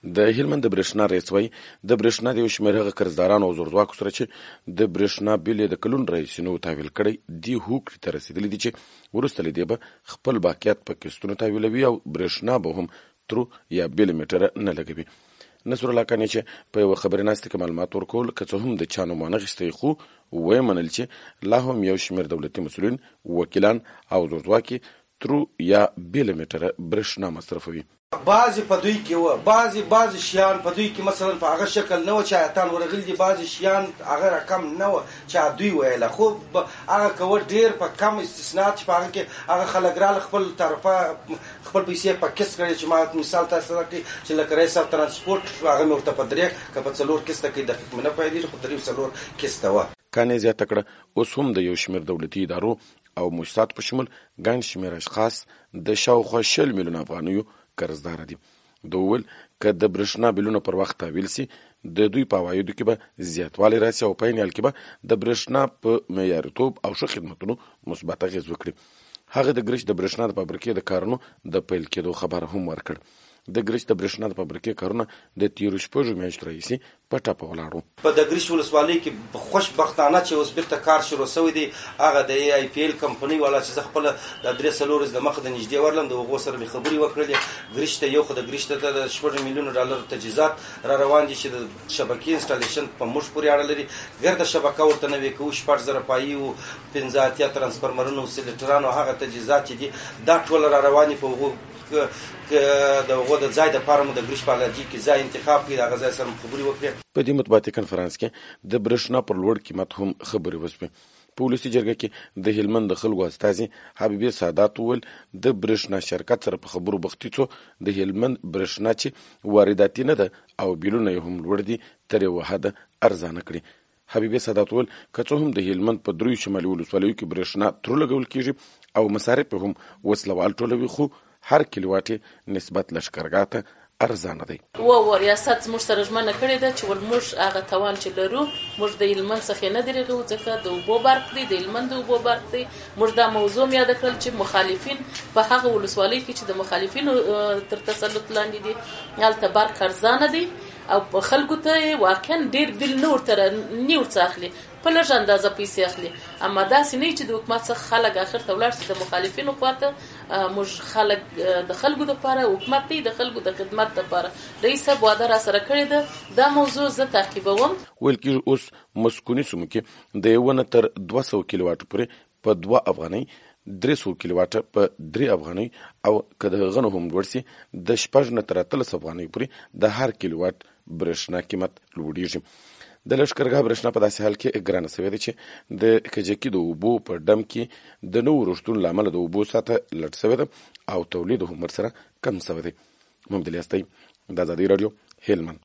د هلمند د برېښنا رئیس وایي د برېښنا د یو شمېر هغه قرضدارانو او زورځواکو سره چې د برېښنا بیل یې د کلونو راهیسې نه و تحویل کړی دې هوکړې ته رسېدلي دي چې وروسته له دې به خپل باقیات په قسطونو تحویلوي او برېښنا به هم ترو یا بیل میټره نه لګوي. نصر الله کانې چې په یوه خبري ناستې کې معلومات ورکول که څه هم د چا نوم وانه اخیستی خو ویې منل چې لا هم یو شمېر دولتي مسؤلین وکیلان او زورځواکي ترو یا بیل میټره برېښنا مصرفوي. بعضې په دوی کې وه بعضې شیان په دوی کې مثلا په هغه شکل نه وه چې ایتان ورغلي دي، بعضې شیان هغه رقم نه وه چې دوی ویله، خو هغه کوه ډېر په کم استثنات چې په هغه کې هغه خلک راله خپل طرفه خپل پیسې په کست کړې چې ما مثال تاسو ته کړي چې لکه رئیس صاحب ترانسپورټ هغه مې ورته په درې که په 4 کسته کې دقیق مې نه پوهېدېږي خو 3-4 کسته وه. کانې زیاته کړه اوس هم د یو شمېر دولتي ادارو او مؤسساتو په شمول ګڼ شمېر اشخاص د شاوخوا 60 میلیونه افغانیو قرضدار دي. د وویل که د برېښنا بیلونه پر وخت تحویل سي د دوی په عوایدو کې به زیاتوالی راسي او په عین حال کې به د برېښنا په معیارتوب او ښه خدمتونو مثبت اغېز وکړي. هغه د ګرش د برېښنا د فابریکې د کارونو د پیل کېدو خبر هم ورکړ. د ګرش د برېښنا د فابریکې کارونه د تیرو 6 میاشتو راهیسې په ټپه ولاړ وو. په د ګرش ولسوالۍ کې خوشبختانه چې اوس بیرته کار شروع شوی دی، هغه د ای پی ایل کمپنۍ والا چې زه خپله د 3-4 ورځې د مخه د نږدې ورلم د هغو سره مې خبرې وکړلې. ګرش ته یو خو د ګرش ته د 6 میلیونو ډالر تجهیزات را روان دي چې د شبکې انسټالیشن په موږ پورې اړه لري. ګرده شبکه ورته نوې کوو، 6,000 پایي او 15 ترانسفرمرونه او سلیټران او هغه تجهیزات چې دي دا ټول را روان دي. په هغو د هغو د ځای دپاره مو د ګرش په الرجي کې ځای انتخاب کړي، د هغه ځای سره مو خبرې وکړې. په دې مطبوعاتي کنفرانس کې د برېښنا پر لوړ قیمت هم خبرې وشوې. په ولسي جرګه کې د هلمند د خلکو استازي حبیبي سادات وویل د برېښنا شرکت سره په خبرو بختي څو د هلمند برېښنا چې وارداتي نه ده او بیلونه یې هم لوړ دي تر یوه حده ارزانه کړي. حبیبي سادات وویل که څه هم د هلمند په 3 شمالي ولسوالیو کې برېښنا ترو لګول کېږي او مصارف هم وسلوال ټولوي خو هر کیلوواټ نسبت لشکرګاه ته ارزانه دی. ریاست زموږ سره ژمنه کړې ده چې ول موږ هغه توان چې لرو موږ د هلمند څخه نه درېږو، ځکه د اوبو برق دی، د هلمند د اوبو برق دی. موږ دا موضوع یاد کړل چې مخالفین په هغه ولسوالۍ کې چې د مخالفینو تر تسلط لاندې دي هلته برق ارزانه دی او په خلکو ته واقعا ډېر بیل نه ورڅه اخلي، په لږ اندازه پیسې اخلي. اما داسې نه چې د حکومت څخه خلک اخر ته ولاړ شي. د مخالفینو خواته موږ خلک د خلکو دپاره، حکومت دی د خلکو د خدمت دپاره. رئیس صاحب واده را سره کړې ده، دا موضوع زه تعقیبوم. ویل کېږي اوس مسکوني سیمو کې د 1 نه تر 200 کیلوواټ پورې په 2 افغانۍ، 300 کیلوواټ په 3 افغانۍ او که د هغه نه هم لوړ سي د 6 نه تر 13 افغانۍ پورې د هر کیلوواټ برېښنا قیمت لوړېږي. د لښکرګاه برېښنا په داسې حال کې ګرانه سوې ده چې د کجکي د اوبو په ډم کې د نوو رشتونو له امله د اوبو سطحه لټ سوې ده او تولید هم ورسره کم سوی دی. محمد الیاس دی، د ازادۍ راډیو، هلمند.